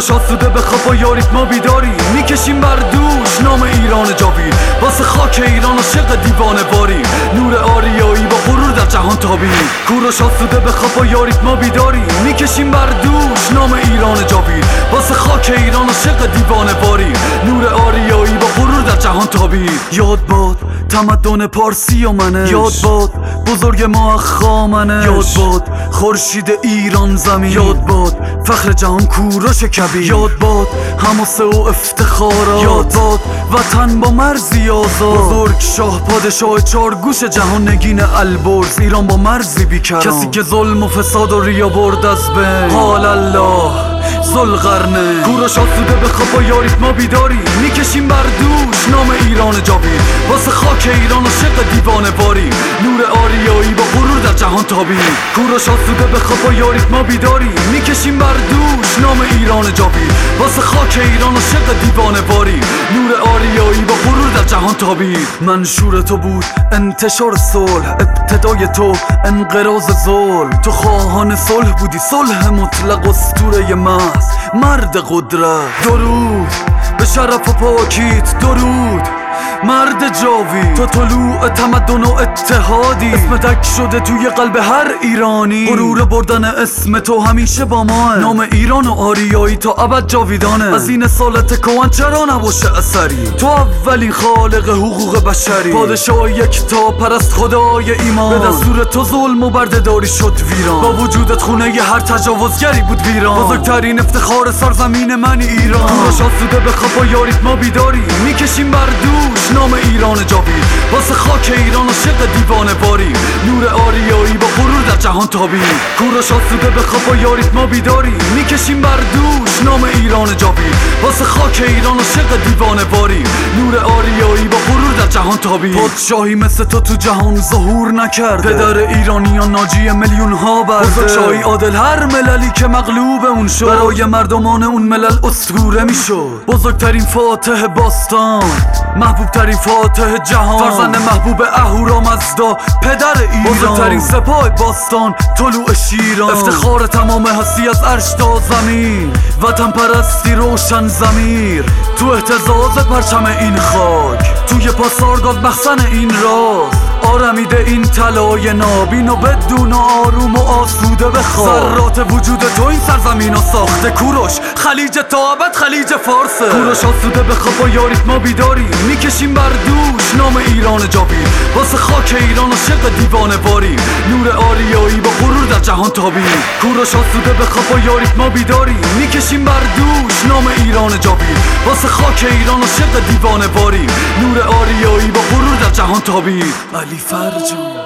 کوروش آسوده به خواب و یاریت ما بیداری میکشیم بر دوش نام ایران جاوید واسه خاک ایران عاشق دیوانه باری نور آریایی با غرور در جهان تابی کوروش آسوده به خواب و یاریت ما بیداری میکشیم بر دوش نام ایران جاوید واسه خاک ایران عاشق دیوانه باری نور آریایی با غرور در جهان تابی یاد باد تمدن پارسی و منش یاد باد بزرگ ما خامنش یاد باد خورشید ایران زمین یاد باد فخر جهان کوروش کبیر یاد باد حماسه و افتخارات یاد باد وطن با مرزی آزاد بزرگ شاه پادشاه چارگوش جهان نگین البرز ایران با مرزی بیکران کسی که ظلم و فساد و ریا برد از بین حال الله ذوالقرنین کوروش آسوده به خواب و یاریت ما بیداری میکشیم بر دوش نام ایران جاوید واسه خاک ایران عاشق دیوانه باری نور آریایی با غرور در جهان تابی کوروش آسوده به خواب و یاریت ما بیداری میکشیم بر دوش نام ایران جاوید واسه خاک ایران عاشق دیوانه باری نور آریایی با غرور در جهان تابی منشور تو بود انتشار صلح ابتدای تو انقراض ظلم تو خواهان صلح بودی صلح مطلق اسطوره محض مرد قدرت درود به شرف و پاکیت درود مرد جاوید تو طلوع تمدن و اتحادی اسم تک شده توی قلب هر ایرانی غرور بردن اسم تو همیشه با ما نام ایران و آریایی تا ابد جاویدانه از این اصالت کهن چرا نباشه اثری تو اولین خالق حقوق بشری پادشاه یکتا پرست خدای ایمان به دستور تو ظلم و بردهداری شد ویران با وجودت خونه ی هر تجاوزگری بود ویران بزرگترین افتخار سرزمین من ایران کوروش آسوده به خواب و یاریت ما بیداری میکشیم بر دوش نام ایران جاوید واسه خاک ایران عاشق دیوانه باری نور آریایی با غرور در جهان تابی کوروش آسوده به خواب و یاریت ما بیداری میکشیم بر دوش نام ایران جاوید واسه خاک ایران عاشق دیوانه باری نور آریایی با غرور در جهان تابی پادشاهی مثل تو جهان ظهور نکرده پدر ایرانیان ناجی میلیون ها برده بزرگشاهی عادل هر مللی که مغلوب اون شد برای مردمان اون ملل اسطوره میشد بزرگترین فاتح باستان محبوب ترین فاتح جهان فرزند محبوب اهورامزدا پدر ایران بزرگترین سپاه باستان طلوع شیران افتخار تمام هستی از عرش تا زمین وطن پرستی روشن ضمیر تو اهتزاز پرچم این خاک توی پاسارگاد مخزن این راز آرمیده این طلای نابین و بدون آروم و آسوده بخواب ذرات وجود تو این سرزمین رو ساخته کوروش خلیج تا ابد خلیج فارسه کوروش آسوده به خواب و یاریت ما بیداری میکشیم بر دوش نام ایران جاوید واسه خاک ایران عاشق دیوانه باری نور آریایی با غرور در جهان تابی کوروش آسوده به خواب و یاریت ما بیداری میکشیم بر دوش نام ایران جاوید واسه خاک ایران عاشق دیوانه باری نور آریایی با غرور در جهان تابی علی فرجان